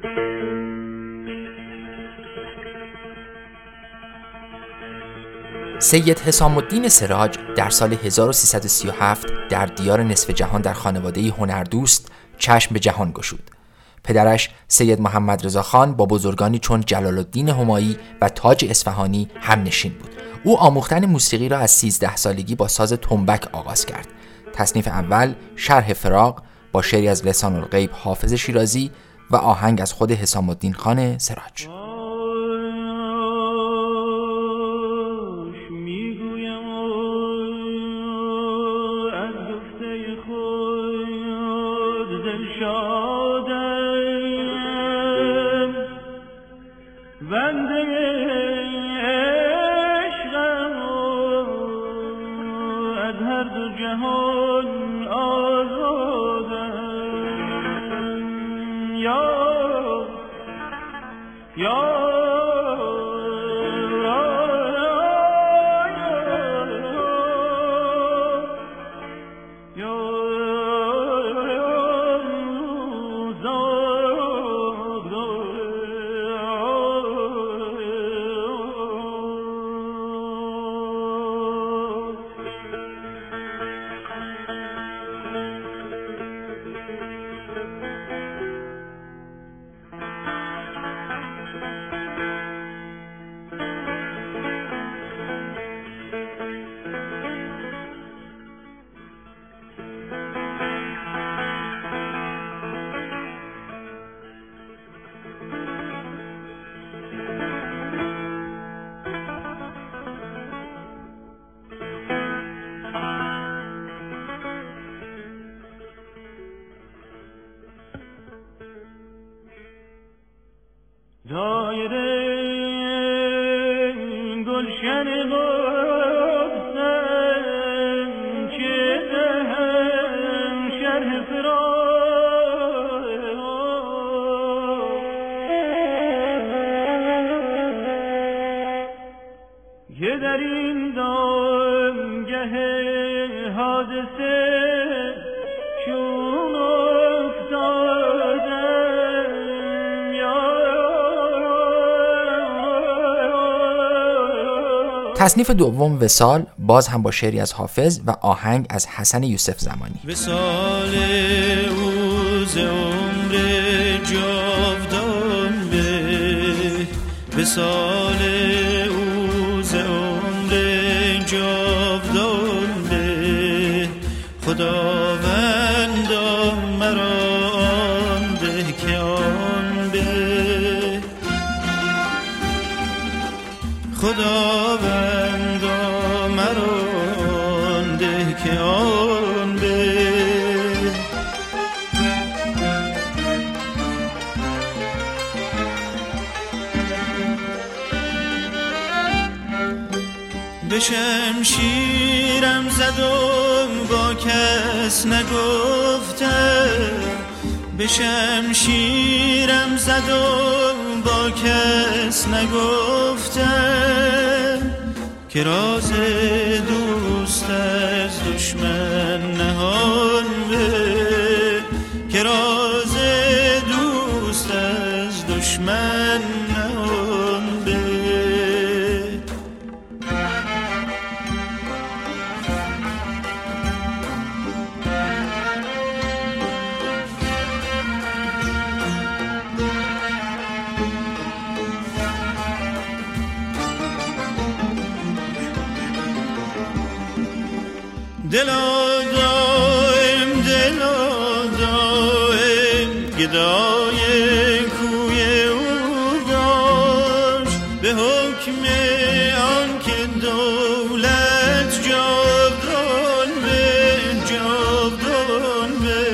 سید حسام الدین سراج در سال 1337 در دیار نصف جهان در خانواده هنردوست چشم به جهان گشود. پدرش سید محمد رضا خان با بزرگانی چون جلال الدین همایی و تاج اصفهانی همنشین بود. او آموختن موسیقی را از 13 سالگی با ساز تنبک آغاز کرد. تصنیف اول شرح فراق با شعری از لسان الغیب حافظ شیرازی و آهنگ از خود حسام الدین خان سراج. تصنیف دوم وصال باز هم با شعری از حافظ و آهنگ از حسن یوسف زمانی. وصال او ز عمر جاودان به، وصال او ز عمر جاودان به، خداوندا مرا آن ده که آن به، خداوندا مرا ده که آن به. به شمشیرم زدم با کس نگفتم، به شمشیرم زدم با کس نگفتم، که راز دوست از دشمن نهان به، که راز دوست از دشمن نهان به. دلا دائم گدای کوی او باش، به حکم آن که دولت جاودان به، جاودان به.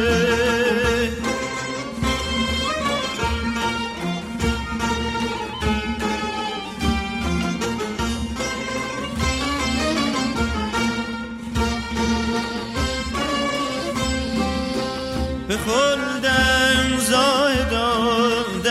به خلدم زاهدان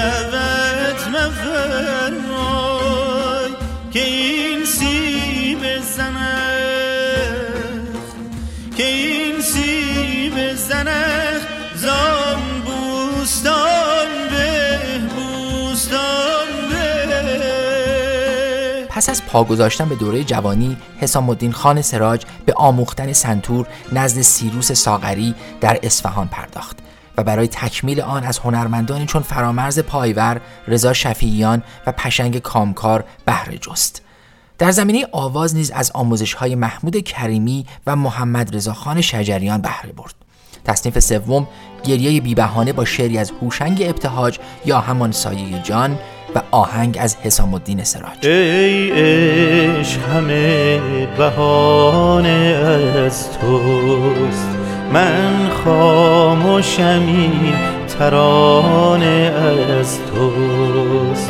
پس از پا گذاشتن به دوره جوانی، حسام الدین خان سراج به آموختن سنتور نزد سیروس ساغری در اصفهان پرداخت و برای تکمیل آن از هنرمندانی چون فرامرز پایور، رضا شفیعیان و پشنگ کامکار بهره جست. در زمینه آواز نیز از آموزش‌های محمود کریمی و محمد رضا خان شجریان بهره برد. تصنیف سوم گریه بی‌بهانه با شعری از هوشنگ ابتهاج یا همان سایه جان و آهنگ از حسام الدین سراج. ای عشق همه بهانه از توست، من خاموشم این ترانه از توست.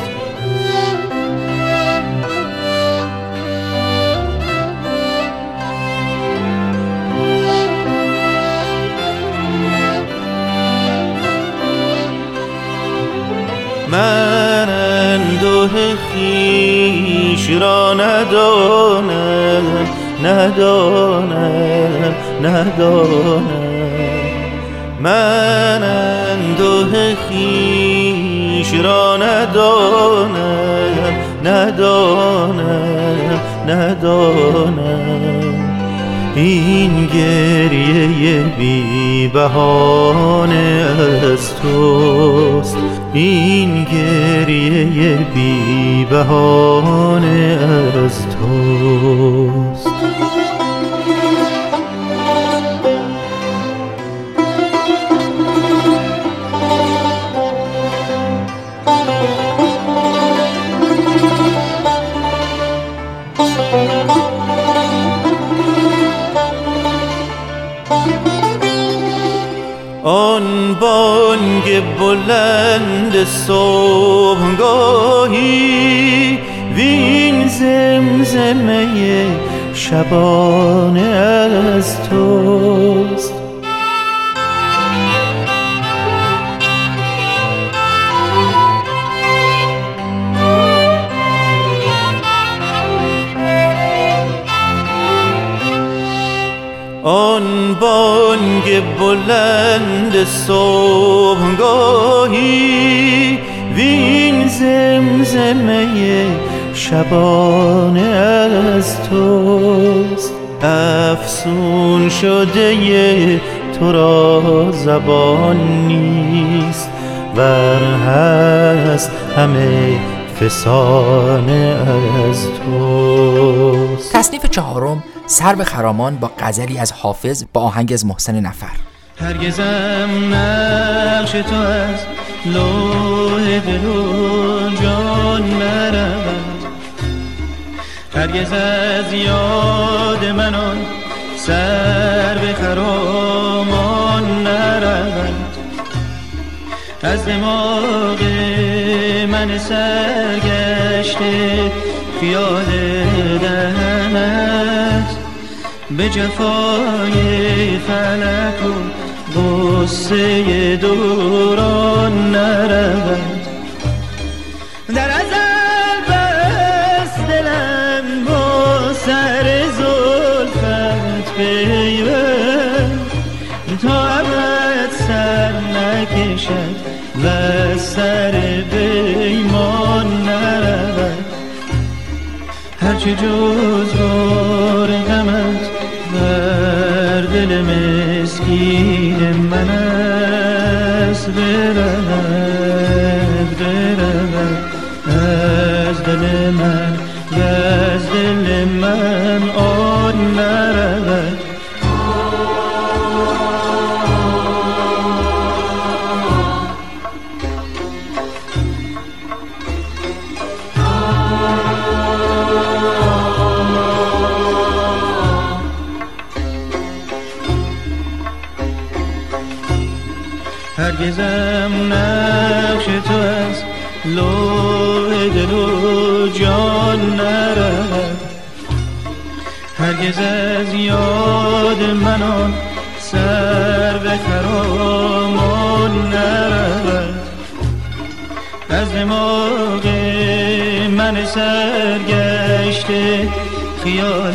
من انده خویش را ندانم من انده خویش را ندانم این گریه بی بهانه از توست، این گریه بی بهانه از توست. آن بانگ بلند صبحگاهی وین زمزمه شبانه از توست. آن بانگ بلند صبحگاهی وین زمزمه شبانه از توست. افسون شده تو را زبان نیست، ور هست همه فسانه از توست. تصنیف چهارم سرو خرامان با غزلی از حافظ با آهنگ از محسن نفر. هرگزم نقش تو از لوح دل و جان نرود، هرگز از یاد من آن سرو خرامان نرود. از دماغ من سرگشته خیال دهنت، به جفای فلک و غصه دوران نرود. در ازل بس دلم با سر زلفت پیوند، تا ابد سر نکشد و سر پیمان نرود. هرچه جز بار غمت بر دل مسکین من است، برود از دل من و از دل من آن نرود. هرگزم نقش تو از لوح دل و جان نرود، هرگز از یاد من آن سرو خرامان نرود. از دماغ من سرگشته خیال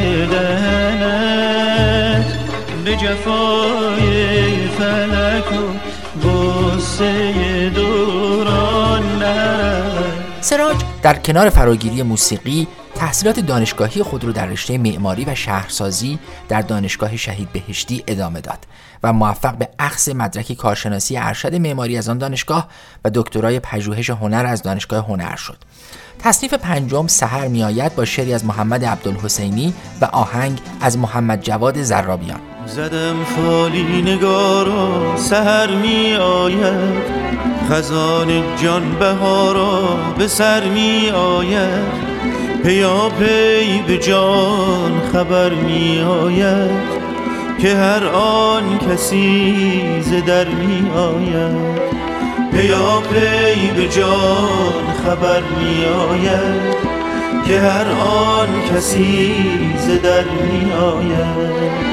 دهنت، به جفای فلک و غصه دوران نرود. سراج در کنار فراگیری موسیقی تحصیلات دانشگاهی خود را در رشته معماری و شهرسازی در دانشگاه شهید بهشتی ادامه داد و موفق به اخذ مدرک کارشناسی ارشد معماری از آن دانشگاه و دکترای پژوهش هنر از دانشگاه هنر شد. تصنیف پنجم سحر میآید با شعری از محمد عبدالحسینی و آهنگ از محمد جواد زرابیان. زدم خالی نگارا سحر می آید، خزان جان بهارا به سر می آید، پیا پی به جان خبر می آید که هر آن کسی ز در می آید، پیا پی به جان خبر می آید که هر آن کسی ز در می آید.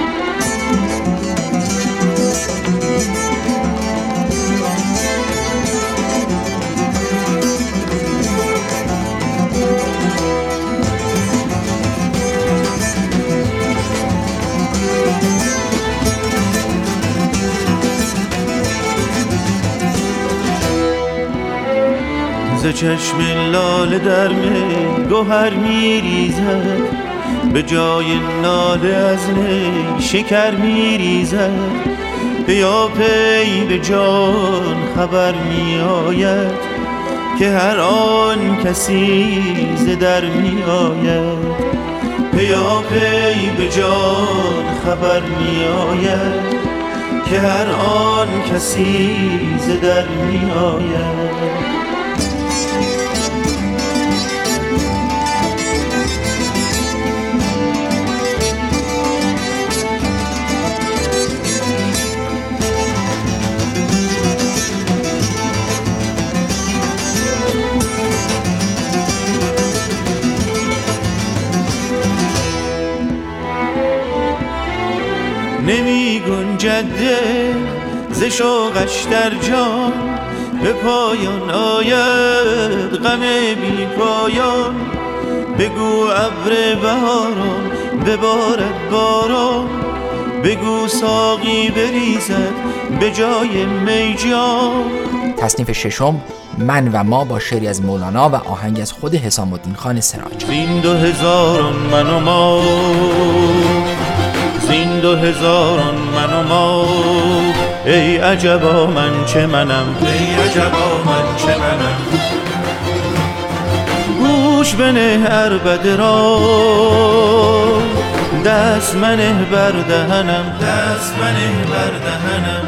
ز چشم لاله در می گوهر می ریزد، به جای ناله از نی شکر می ریزد، پیا پی به جان خبر می آید که هر آن کسی ز در می آید، پیا پی به جان خبر می آید که هر آن کسی ز در می آید. نمی گنجد ز شوقش در جان، به پایان آید غم بی پایان، بگو ابر بهاران ببارد باران، بگو ساقی بریزد به جای می جام. تصنیف ششم من و ما با شعری از مولانا و آهنگ از خود حسام الدین خان سراج. زین 2000 من و ما، زین 2000 من و ما، ای عجبا من چه منم، ای عجبا من چه منم، گوش بنه عربده را دست منه بر دهنم، دست منه بر دهنم،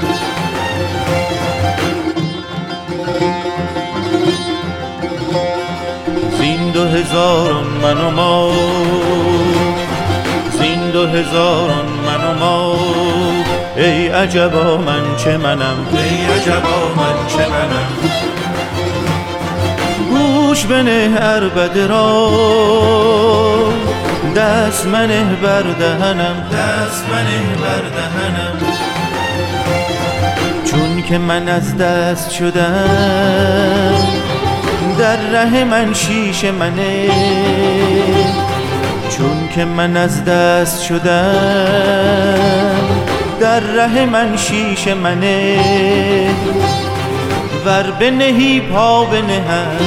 زین 2000 من و ما، زین 2000 من و ما، ای عجبا من چه منم، ای عجبا من چه منم، گوش بنه عربده را دست منه بر دهنم، دست منه بر دهنم، چون که من از دست شدم در ره من شیشه منه، چون که من از دست شدم در ره من شیشه منه، ور بنهی پا بنهم،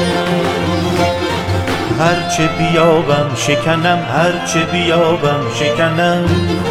هرچه بیابم شکنم، هرچه بیابم شکنم،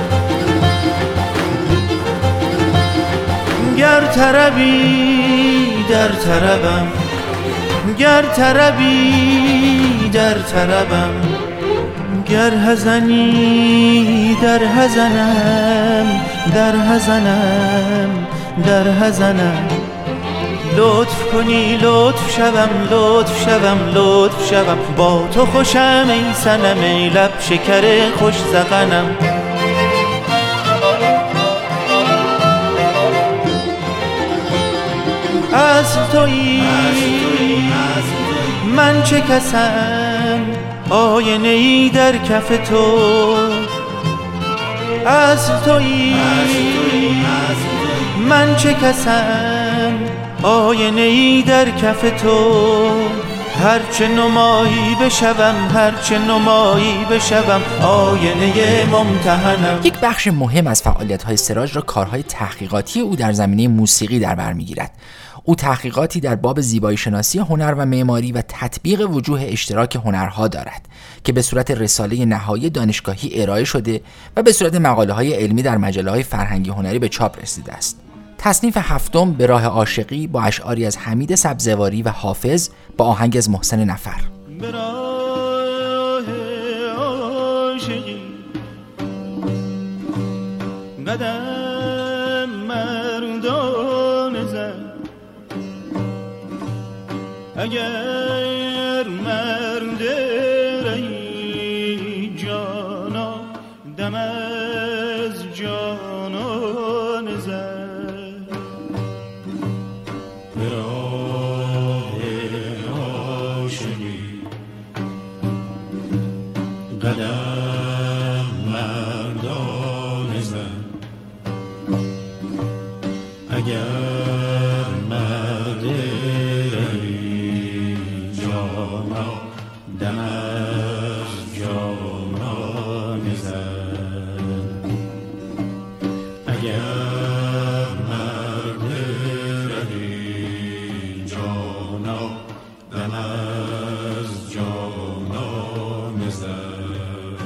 گر طربی در طربم، گر طربی در طربم، گر حزنی در حزنم، در حزنم، در حزنم، لطف کنی لطف شوم، لطف شوم، لطف شوم، با تو خوشم ای صنم، ای لب شکر خوش ذقنم، از تویی من چه کسم، آینه ای در کف تو، از تویی من چه کسم، آینه ای در کف تو، هرچه نمایی بشوم، هرچه نمایی بشوم، آینه ممتحنم. یک بخش مهم از فعالیت‌های سراج را کارهای تحقیقاتی او در زمینه موسیقی در بر می‌گیرد. او تحقیقاتی در باب زیبایی شناسی هنر و معماری و تطبیق وجوه اشتراک هنرها دارد که به صورت رساله نهایی دانشگاهی ارائه شده و به صورت مقاله‌های علمی در مجله‌های فرهنگی هنری به چاپ رسیده است. تصنیف هفتم به راه عاشقی با اشعاری از حمید سبزواری و حافظ با آهنگ از محسن نفر. به راه عاشقی قدم مردان زد، اگر مرد رهی جانا دم از جانان زد. به راه عاشقی قدم مردان زد، اگر مرد رهی جانا دم از جانان زد، اگر مرد رهی جانا دم از جانان زد.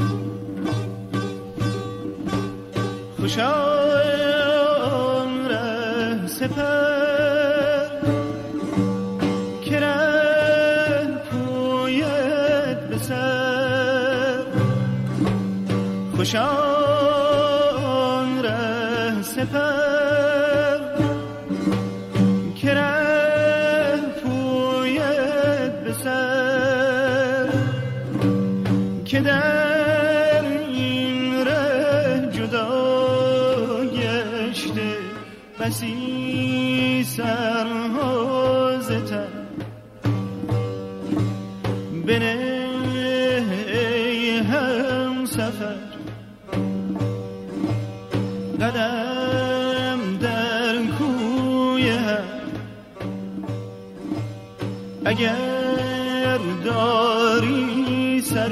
خوشان ره سپر که ره پوید به سر، خوشان ره سپر که ره پوید به سر، که در این ره جدا گشته بسی سرها ز تن. بنه ای همسفر قدم در کوی هم، اگر داری سر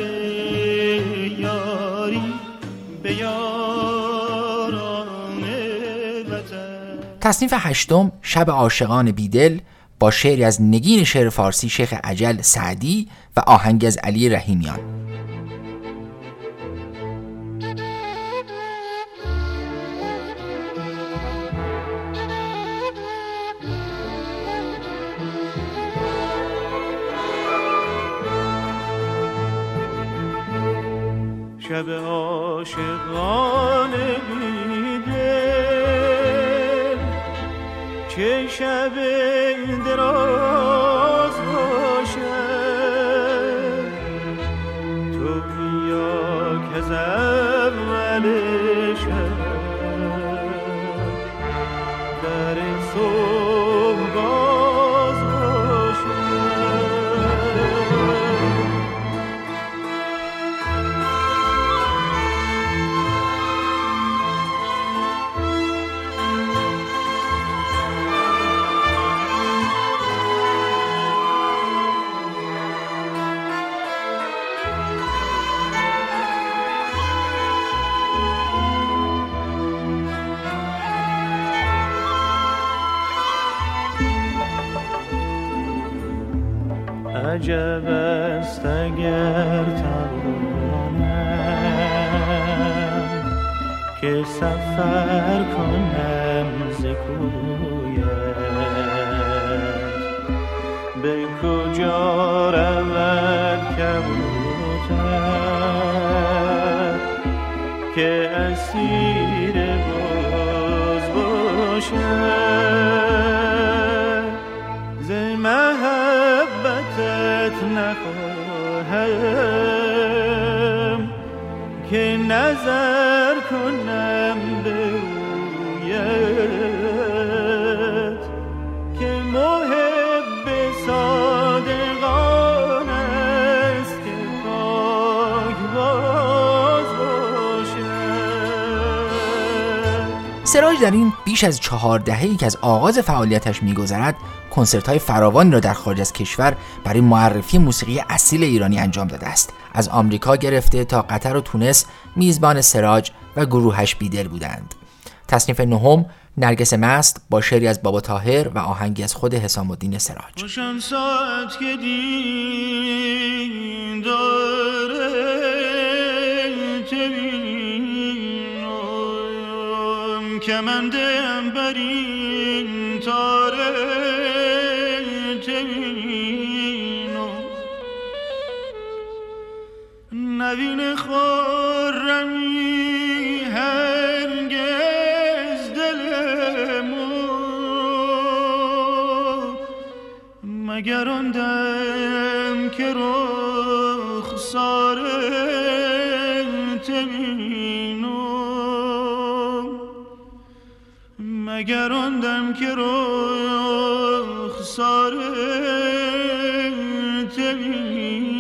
یاری به یاران وطن. تصنیف هشتم شب عاشقان بیدل با شعری از نگین شعر فارسی شیخ اجل سعدی و آهنگ از علی رحیمیان. شب عاشقان بیدل چه شب دراز باشد، تو بیا که از اول شب در صبح باز باشد. عجب است اگر توانم که سفر کنم ز کویت، به کجا رود کبوتر که اسیر باز باشد. ز محبتت نخواهم که نظر کنم به رویت، که محب صادقان است که پاک باز باشد. سراج در این بیش از 4 دهه‌ای که از آغاز فعالیتش می‌گذرد کنسرت‌های فراوانی را در خارج از کشور برای معرفی موسیقی اصیل ایرانی انجام داده است. از آمریکا گرفته تا قطر و تونس میزبان سراج و گروهش بیدل بودند. تصنیف نهم نرگس مست با شعری از بابا طاهر و آهنگی از خود حسام الدین سراج. خوشم ساعت که دین داره تبینم کمندم برین تاره تبینم نوین خورمی هرگز دلمو مگر آن دم که رخسار تبینم مگر آن دم که رخسار تبینم.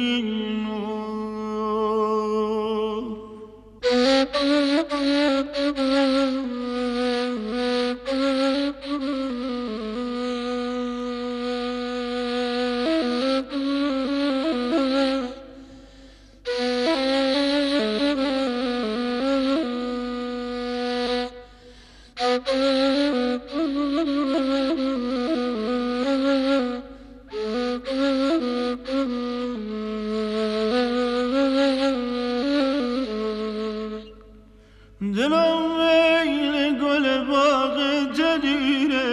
دلم میل گل باغ جدیره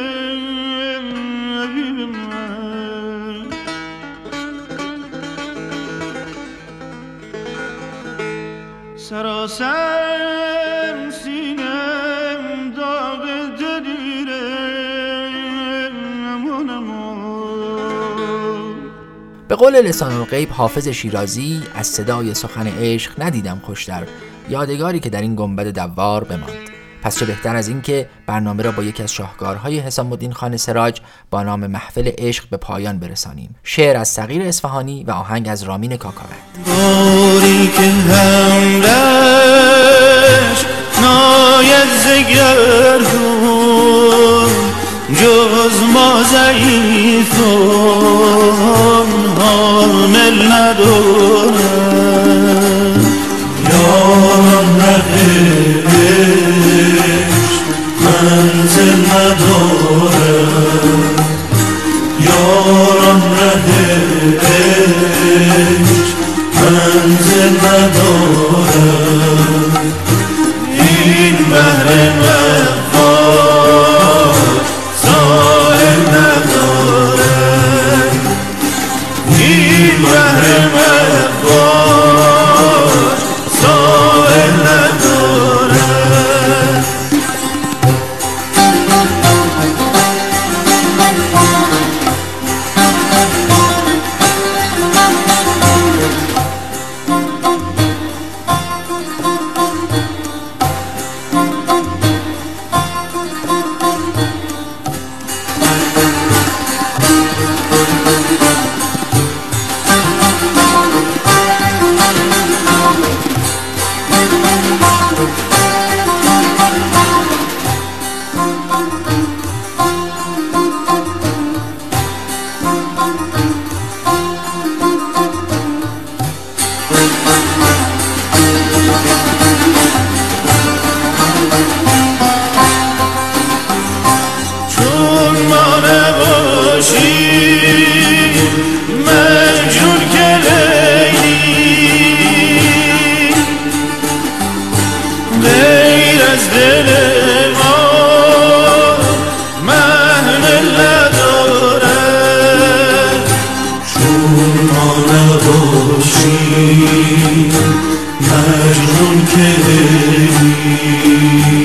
حبیب من سراسر سینم داغ جدیره به قول لسان الغیب حافظ شیرازی از صدای سخن عشق ندیدم خوشتر، یادگاری که در این گنبد دوار بماند. پس چه بهتر از این که برنامه را با یکی از شاهکارهای حسام الدین خان سراج با نام محفل عشق به پایان برسانیم. شعر از صغیر اصفهانی و آهنگ از رامین کاکاوند. باری که همرش ناید زگردون جز ما ضعیفون حامل ندارد یاران رهش منزل ندارد یاران رهش منزل ندارد این بحر مغفار ساحل ندارد این بحر مغفار ساحل ندارد. مجنون که لیلی غیر از دل ما محمل ندارد چون ما نباشیم مجنون که لیلی